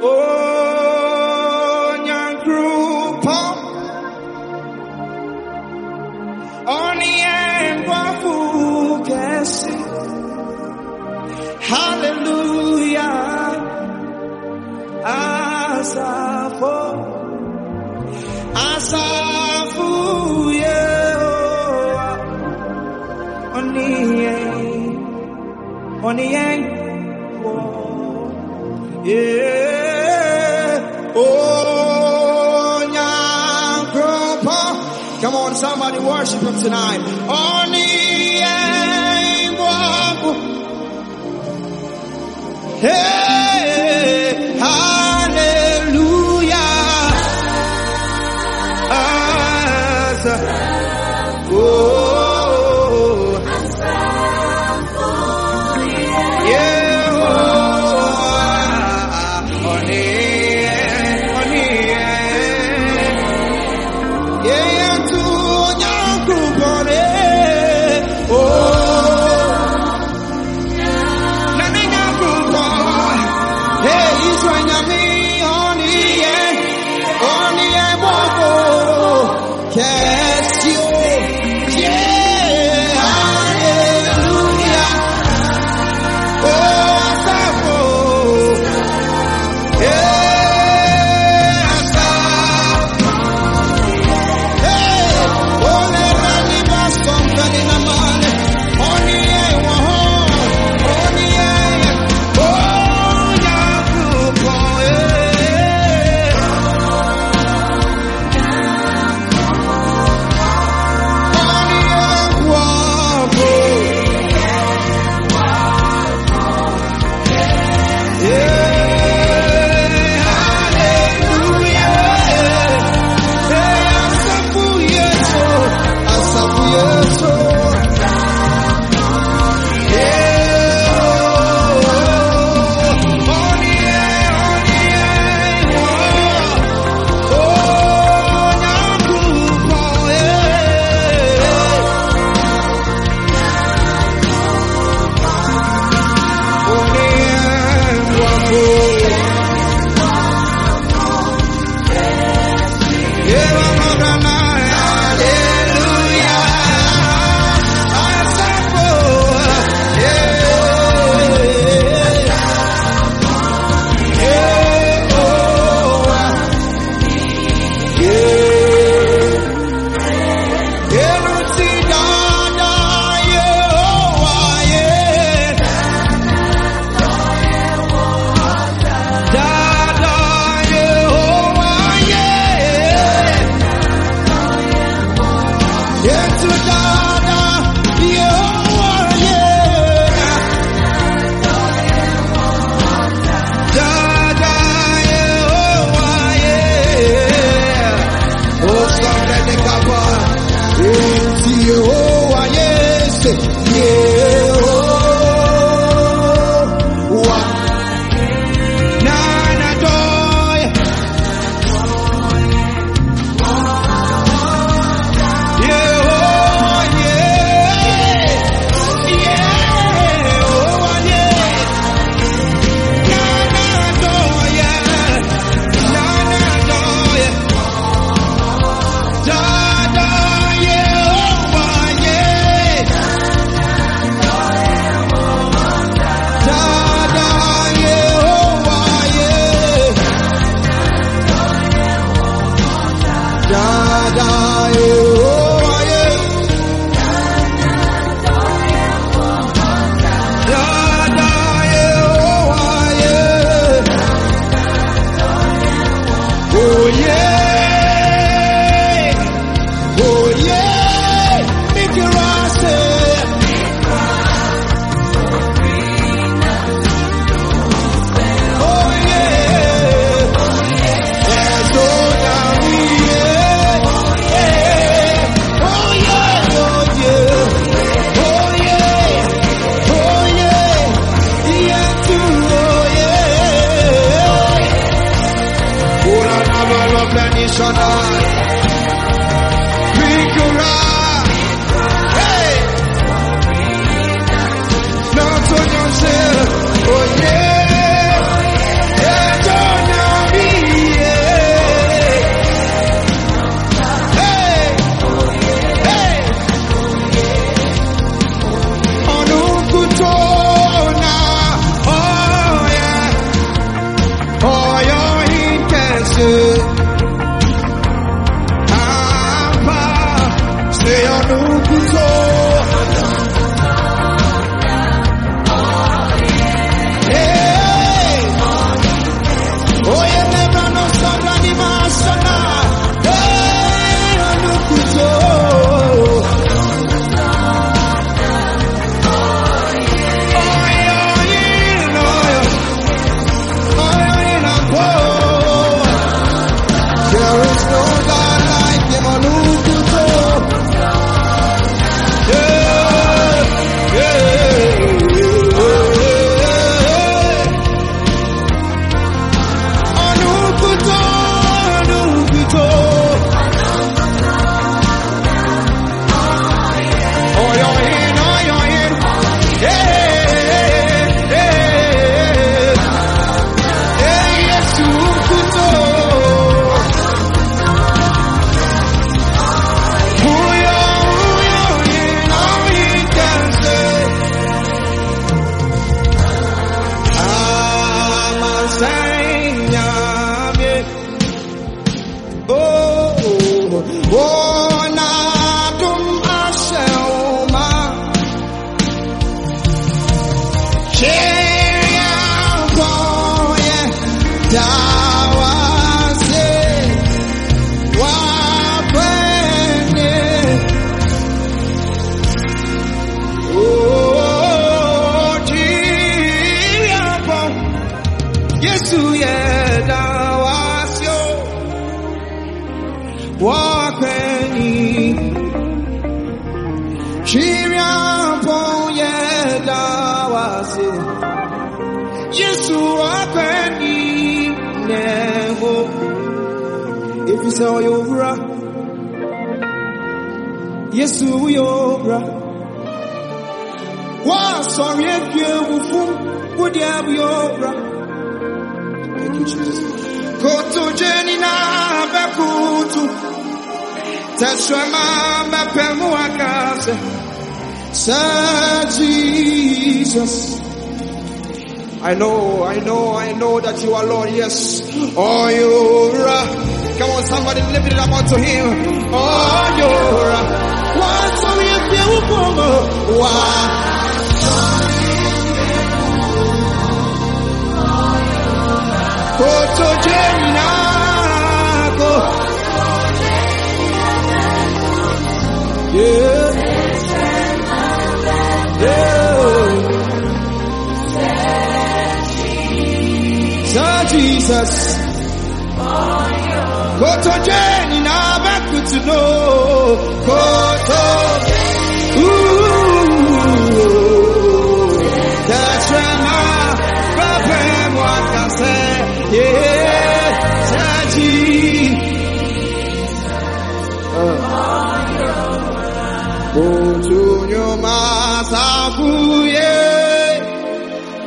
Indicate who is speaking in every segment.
Speaker 1: Oh, Nyankrupa. Oni Mwafu Kesi. Hallelujah. Asafo. Asafu Yehoah. Oni yeah. Oh, Nyankrupa. Come on, somebody worship him tonight. Oni Mwafu. Hey, hallelujah. Oh yeah, yeah, Dawase wakwene. Oh, Jiyapo Yesu ye dawasyo wakwene. Jiyapo ye dawase Yesu wakwene. If you say, oh, you're yes, you're wow, sorry, if you would have your thank you, Jesus. Go to Jenny now, Bakutu. That's your mama, Pemuakase. Sir Jesus. I know that you are Lord, yes. Oh, you're come on, somebody lift it up unto him. Oh, you're one, so if you come, one. Go to Jenna, go. Yeah. Jesus, go to Jenny now, back to know. Go to, that's when Papa, what can say, yeah, Saji. Go to your master, yeah.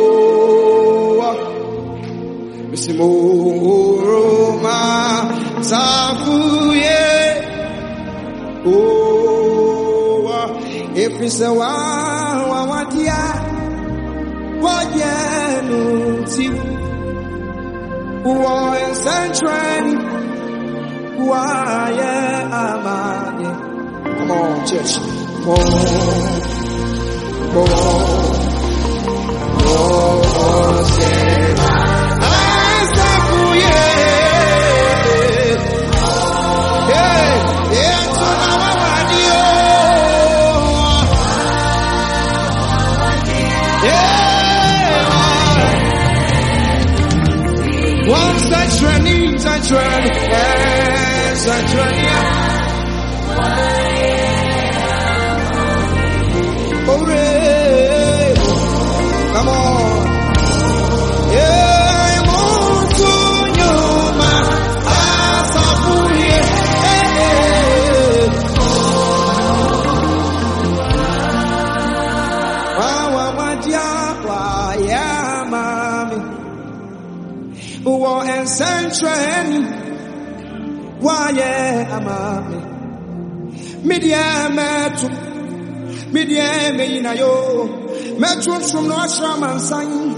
Speaker 1: Simoroma Safuye. Oh, if it's a wadia, wadia, war and century, why am I? Come on, church. Come on, come on. War and century, why am I? Media metro, media meinayo, metro from North Shaman sign.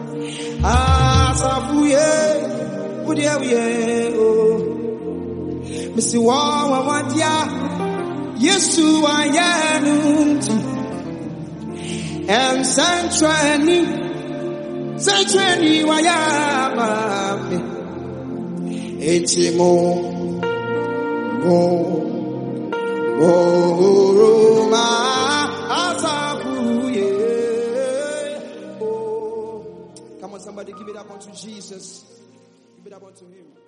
Speaker 1: Safuye, would you have oh, Missy Wawa, what ya? Yes, I am, and century, why am I? Etimo, Roma, Asabuye. Oh, come on, somebody give it up unto Jesus. Give it up unto him.